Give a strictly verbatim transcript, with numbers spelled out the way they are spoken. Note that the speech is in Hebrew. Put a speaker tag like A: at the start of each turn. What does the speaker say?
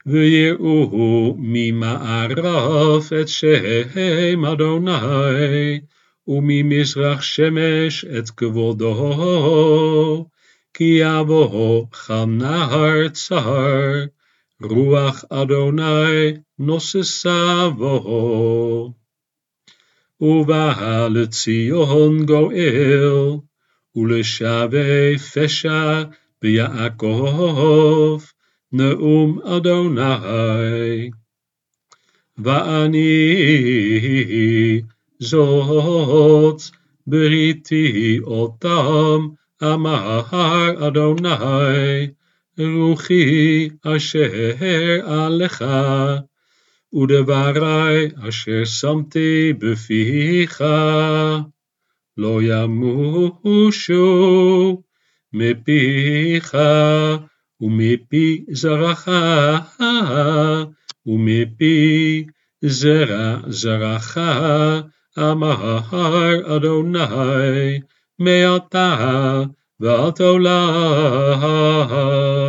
A: ויראו ממערב את שם אדוני, וממזרח שמש את כבודו, כי יבוא כנהר צר, רוח אדוני נוססה בו. ובא לציון גואל, ולשבי פשע ביעקב, נאום אדוני. ואני זאת בריתי אותם, אמר אדוני, רוחי אשר עליך, ודברי אשר שמתי בפיך, לא ימושו מפיך, ומפי זרעך, ומפי זרע זרעך, אמר אדוני, מעתה ועד עולם.